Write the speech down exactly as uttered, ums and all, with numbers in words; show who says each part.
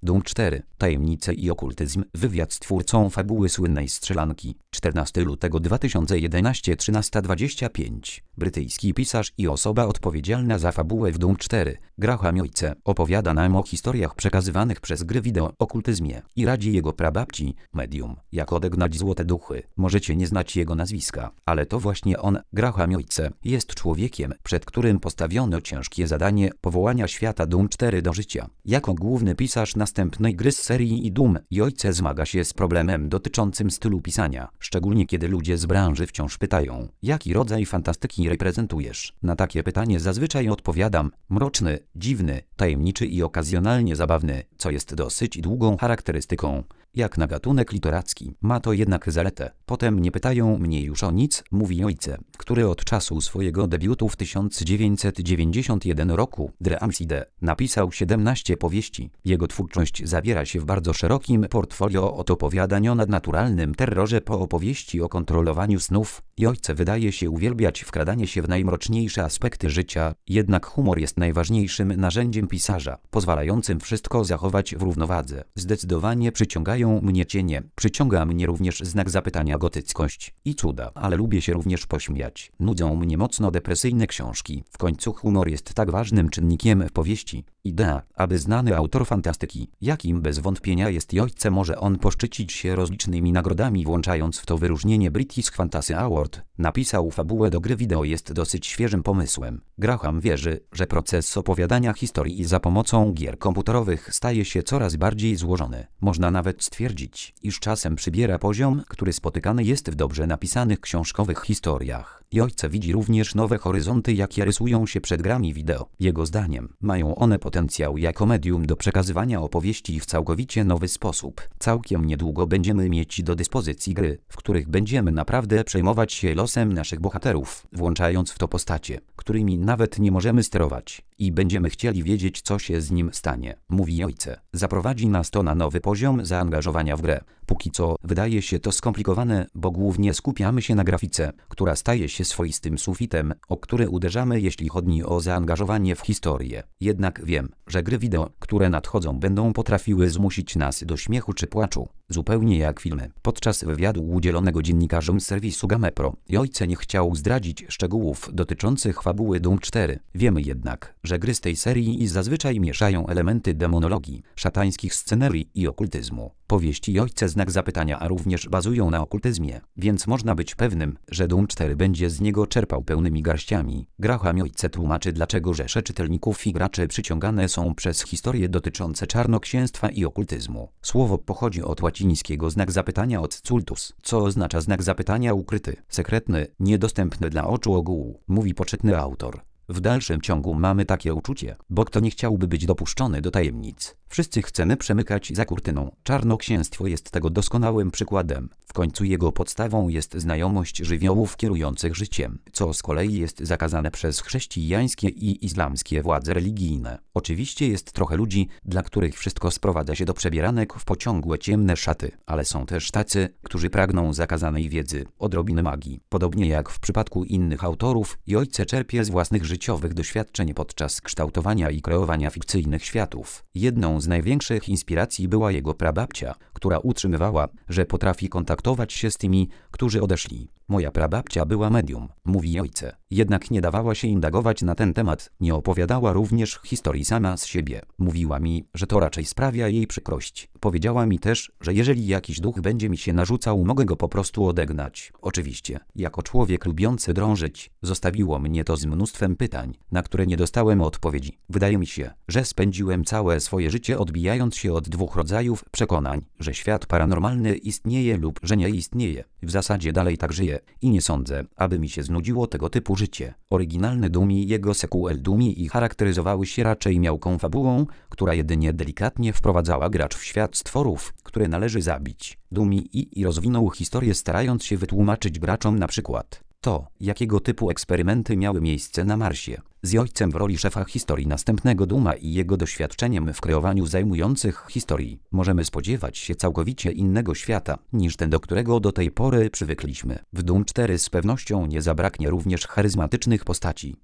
Speaker 1: Doom cztery. Tajemnice i okultyzm. Wywiad z twórcą fabuły słynnej strzelanki. czternastego lutego dwa tysiące jedenastego trzynaста dwadzieścia pięć. Brytyjski pisarz i osoba odpowiedzialna za fabułę w Doom cztery, Graham Yoice, opowiada nam o historiach przekazywanych przez gry wideo, okultyzmie i radzi jego prababci, medium, jak odegnać złote duchy. Możecie nie znać jego nazwiska, ale to właśnie on, Graham Yoice, jest człowiekiem, przed którym postawiono ciężkie zadanie powołania świata Doom cztery do życia. Jako główny pisarz następnej gry z serii i Doom, Yoice zmaga się z problemem dotyczącym stylu pisania, szczególnie kiedy ludzie z branży wciąż pytają, jaki rodzaj fantastyki reprezentujesz. Na takie pytanie zazwyczaj odpowiadam, mroczny, dziwny, tajemniczy i okazjonalnie zabawny, co jest dosyć długą charakterystyką. Jak na gatunek literacki, ma to jednak zaletę. Potem nie pytają mnie już o nic, mówi Yoice, który od czasu swojego debiutu w tysiąc dziewięćset dziewięćdziesiątym pierwszym roku, The Amside, napisał siedemnaście powieści. Jego twórczość zawiera się w bardzo szerokim portfolio od opowiadań o nadnaturalnym terrorze po opowieści o kontrolowaniu snów. Yoice wydaje się uwielbiać wkradanie się w najmroczniejsze aspekty życia, jednak humor jest najważniejszym narzędziem pisarza, pozwalającym wszystko zachować w równowadze. Zdecydowanie przyciągają mnie cienie, przyciąga mnie również znak zapytania gotyckość i cuda, ale lubię się również pośmiać. Nudzą mnie mocno depresyjne książki. W końcu humor jest tak ważnym czynnikiem w powieści. Idea, aby znany autor fantastyki, jakim bez wątpienia jest Yoice, może on poszczycić się rozlicznymi nagrodami, włączając w to wyróżnienie British Fantasy Award, napisał fabułę do gry wideo, jest dosyć świeżym pomysłem. Graham wierzy, że proces opowiadania historii za pomocą gier komputerowych staje się coraz bardziej złożony. Można nawet stwierdzić, iż czasem przybiera poziom, który spotykany jest w dobrze napisanych książkowych historiach. Yoice widzi również nowe horyzonty, jakie rysują się przed grami wideo. Jego zdaniem mają one potencjał jako medium do przekazywania opowieści w całkowicie nowy sposób. Całkiem niedługo będziemy mieć do dyspozycji gry, w których będziemy naprawdę przejmować się losem naszych bohaterów, włączając w to postacie, którymi nawet nie możemy sterować, i będziemy chcieli wiedzieć, co się z nim stanie, mówi Yoice. Zaprowadzi nas to na nowy poziom zaangażowania w grę. Póki co wydaje się to skomplikowane, bo głównie skupiamy się na grafice, która staje się swoistym sufitem, o który uderzamy, jeśli chodzi o zaangażowanie w historię. Jednak wiem, że gry wideo, które nadchodzą, będą potrafiły zmusić nas do śmiechu czy płaczu, zupełnie jak filmy. Podczas wywiadu udzielonego dziennikarzom z serwisu GamePro, Yoice nie chciał zdradzić szczegółów dotyczących fabuły Doom cztery. Wiemy jednak, że gry z tej serii zazwyczaj mieszają elementy demonologii, szatańskich scenerii i okultyzmu. Powieści Yoice znak zapytania a również bazują na okultyzmie, więc można być pewnym, że Doom cztery będzie z niego czerpał pełnymi garściami. Graham Yoice tłumaczy, dlaczego rzesze czytelników i graczy przyciągane są przez historie dotyczące czarnoksięstwa i okultyzmu. Słowo pochodzi od łacińskiego znak zapytania od cultus, co oznacza znak zapytania ukryty, sekretny, niedostępny dla oczu ogółu, mówi poczytny autor. W dalszym ciągu mamy takie uczucie, bo kto nie chciałby być dopuszczony do tajemnic? Wszyscy chcemy przemykać za kurtyną. Czarnoksięstwo jest tego doskonałym przykładem. W końcu jego podstawą jest znajomość żywiołów kierujących życiem, co z kolei jest zakazane przez chrześcijańskie i islamskie władze religijne. Oczywiście jest trochę ludzi, dla których wszystko sprowadza się do przebieranek w pociągłe ciemne szaty, ale są też tacy, którzy pragną zakazanej wiedzy, odrobiny magii. Podobnie jak w przypadku innych autorów, Yoice czerpie z własnych życiowych doświadczeń podczas kształtowania i kreowania fikcyjnych światów. Jedną z największych inspiracji była jego prababcia, która utrzymywała, że potrafi kontaktować się z tymi, którzy odeszli. Moja prababcia była medium, mówi Yoice. Jednak nie dawała się indagować na ten temat, nie opowiadała również historii sama z siebie. Mówiła mi, że to raczej sprawia jej przykrość. Powiedziała mi też, że jeżeli jakiś duch będzie mi się narzucał, mogę go po prostu odegnać. Oczywiście, jako człowiek lubiący drążyć, zostawiło mnie to z mnóstwem pytań, na które nie dostałem odpowiedzi. Wydaje mi się, że spędziłem całe swoje życie odbijając się od dwóch rodzajów przekonań, że świat paranormalny istnieje lub że nie istnieje. W zasadzie dalej tak żyję i nie sądzę, aby mi się znudziło tego typu życie. Oryginalny Doom i jego sequel Doom i charakteryzowały się raczej miałką fabułą, która jedynie delikatnie wprowadzała gracz w świat stworów, które należy zabić. Doom i, i rozwinął historię, starając się wytłumaczyć graczom na przykład to, jakiego typu eksperymenty miały miejsce na Marsie. Z Yoicem w roli szefa historii następnego Dooma i jego doświadczeniem w kreowaniu zajmujących historii, możemy spodziewać się całkowicie innego świata, niż ten, do którego do tej pory przywykliśmy. W Doom cztery z pewnością nie zabraknie również charyzmatycznych postaci,